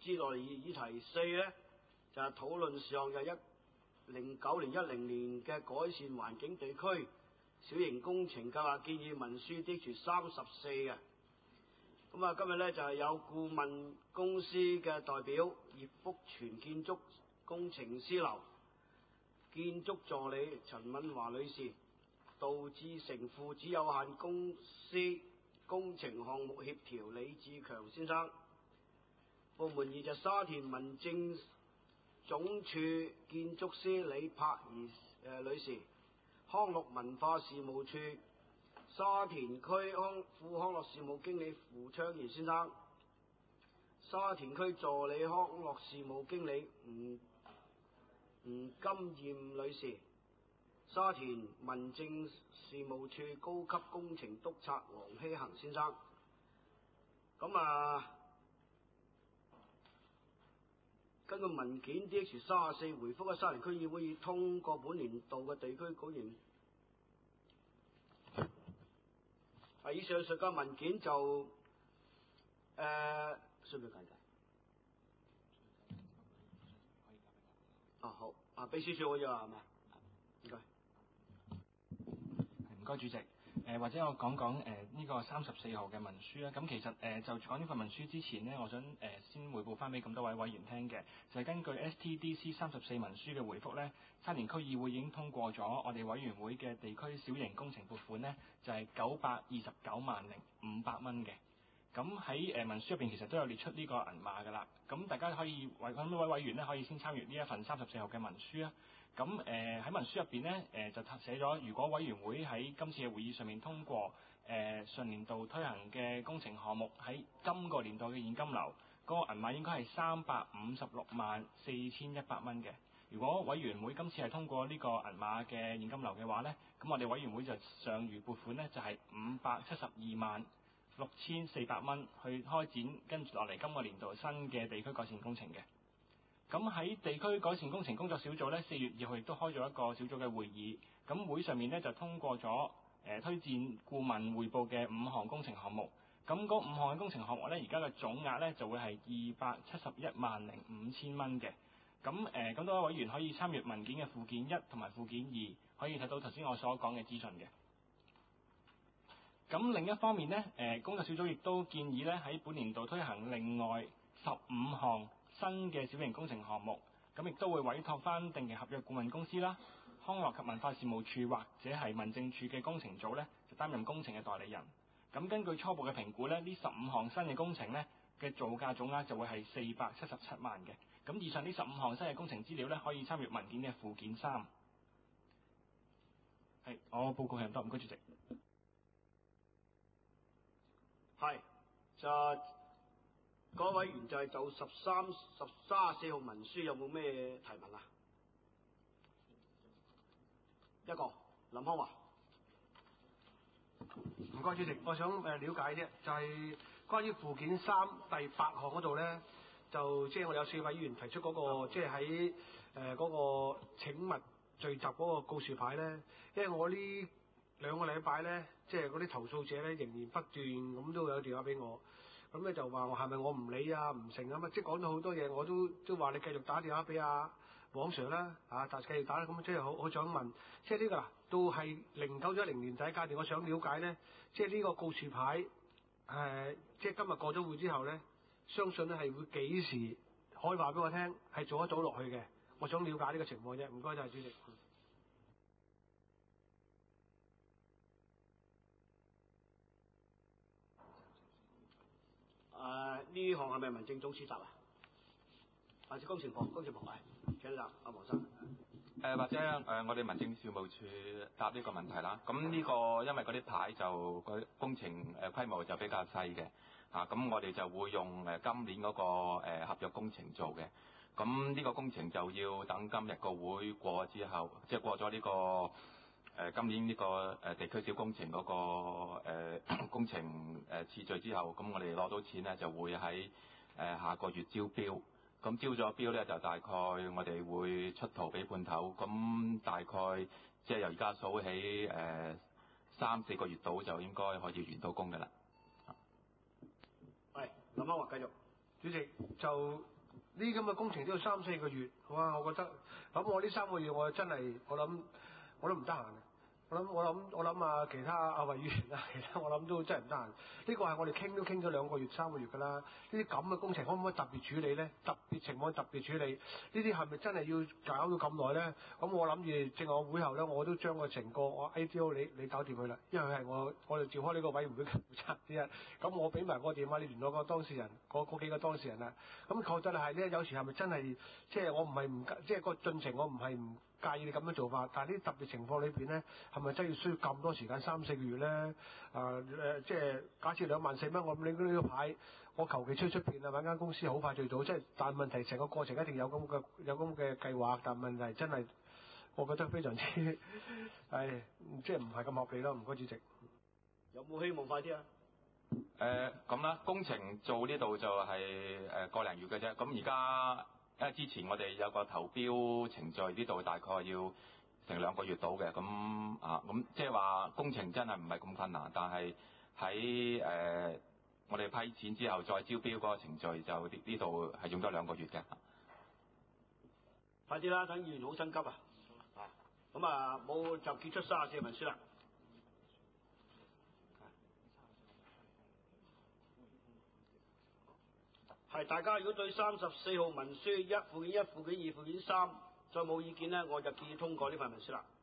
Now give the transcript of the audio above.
接落嚟議題4咧，就係討論上就2009-10年嘅改善環境地區小型工程計劃建議文書 DH34 嘅。咁啊，今日咧就係有顧問公司嘅代表葉福全建築工程師樓建築助理陳敏華女士，道志成父子有限公司工程項目協調李志強先生。部門2就沙田民政總署建築師李柏儀女士，康樂文化事務處沙田區副康樂事務經理胡昌賢先生，沙田區助理康樂事務經理吳金艷女士，沙田民政事務處高級工程督察黃希恒先生。根據文件 DH34 回覆，沙田區議會已通過本年度嘅地區管理。以上述嘅文件就需唔需要簡介？好，秘書處可以話係嘛？唔該。 唔該，主席。或者我講講呢個34號嘅文書啦。咁其實就講呢份文書之前呢，我想先彙報翻俾咁多位委員聽嘅，就係根據 STDC 34文書嘅回覆呢，沙田區議會已經通過咗我哋委員會嘅地區小型工程撥款呢，就係9290500蚊嘅。咁喺文書入邊其實都有列出呢個銀碼㗎啦。咁大家可以咁多位委員呢，可以先參閱呢一份34號嘅文書啊。咁喺文書入邊呢，就寫咗，如果委員會喺今次嘅會議上面通過上年度推行嘅工程項目喺今個年度嘅現金流，嗰個銀碼應該係3564100蚊嘅。如果委員會今次係通過呢個銀碼嘅現金流嘅話呢，咁我哋委員會就尚餘撥款呢，就係5726400蚊去開展跟住落嚟今個年度新嘅地區改善工程嘅。咁喺地區改善工程工作小組呢，4月2號亦都開咗一個小組嘅會議，咁會上面呢，就通過咗推薦顧問匯報嘅5項工程項目。咁嗰5項嘅工程項目呢，而家嘅總額呢，就會係2715000蚊嘅。咁多位委員可以參閱文件嘅附件1同埋附件2，可以睇到頭先我所講嘅資訊嘅。咁另一方面呢，工作小組亦都建議呢，喺本年度推行另外15項新嘅小型工程項目，咁亦都會委託翻定期合約顧問公司啦、康樂及文化事務處或者係民政處嘅工程組呢，就擔任工程嘅代理人。咁根據初步嘅評估呢，呢15項新嘅工程呢嘅造價總額就會係477萬嘅。咁以上呢15項新嘅工程資料呢，可以參閱文件嘅附件3。係，我報告係咁多，唔該主席。 係，各位委員就係就34號文書有冇咩提問啊？一個林康華。 唔該主席，我想了解啫，就係關於附件3第8項嗰度咧，就即係我有4位議員提出嗰個即係喺嗰個請勿聚集嗰個告示牌咧，因為我呢2個禮拜咧，即係嗰啲投訴者咧仍然不斷咁都有電話俾我，咁咧就話我係咪我唔理啊唔成啊嘛，即係講咗好多嘢，我都話你繼續打電話俾阿黃 Sir 啦，但係繼續打啦，咁即係好想問，即係呢個到係09-10年第一階段，我想了解咧，即係呢個告示牌即係今日過咗會之後咧，相信咧係會幾時可以話俾我聽係做得到落去嘅，我想了解呢個情況啫，唔該晒主席。 呢項係咪民政總署答啊？或者工程部係，請你答，阿黃生。 或者我哋民政事務處答呢個問題啦。咁呢個因為嗰啲牌就工程規模就比較細嘅，咁我哋就會用今年嗰個合約工程做嘅。咁呢個工程就要等今日個會過之後，即係過咗呢個今年呢個地區小工程嗰個工程次序之後，咁我哋攞到錢呢，就會喺下個月招標。咁招咗標呢，就大概我哋會出圖俾判頭，咁大概即係由而家數起3-4個月度就應該可以完到工㗎啦。 係，林康華繼續。 主席，就呢咁嘅工程都要3-4個月，哇！我覺得咁我呢3個月我真係我諗我都唔得閒。我諗啊，其他阿魏議員啊，其他我諗都真係唔得閒。呢個係我哋傾都傾咗2個月、3個月㗎啦。呢啲咁嘅工程可唔可以特別處理咧？特別情況特別處理，呢啲係咪真係要搞到咁耐咧？咁我諗住正我會後咧，我都將個成個我 ADO 你搞掂佢啦，因為係我哋召開呢個委員會嘅負責之一。咁我俾埋個電話你聯絡個當事人，嗰幾個當事人啦。咁確實係咧，有時係咪真係即係我唔係唔即係個進程，我唔係唔介意你咁樣做法，但係呢啲特別情況裏邊咧，係咪真係要需要咁多時間3-4個月咧？即係假設24000蚊，我諗你呢個牌，我求其出邊啊揾間公司好快最早，即係但係問題成個過程一定有咁嘅計劃，但係問題真係我覺得非常之即係唔係咁合理咯。唔該主席。 有冇希望快啲啊？ 咁啦，工程做呢度就係個零月嘅啫。咁而家因為之前我哋有個投標程序，呢度大概要成2個月到嘅。咁即係話工程真係唔係咁困難，但係喺我哋批錢之後再招標嗰個程序就呢度係用咗2個月嘅。 快啲啦，等議員好心急啊！咁冇就結出34文書啦。係大家如果對34號文書1附件1、附件2、附件3再冇意見咧，我就建議通過呢份文書啦。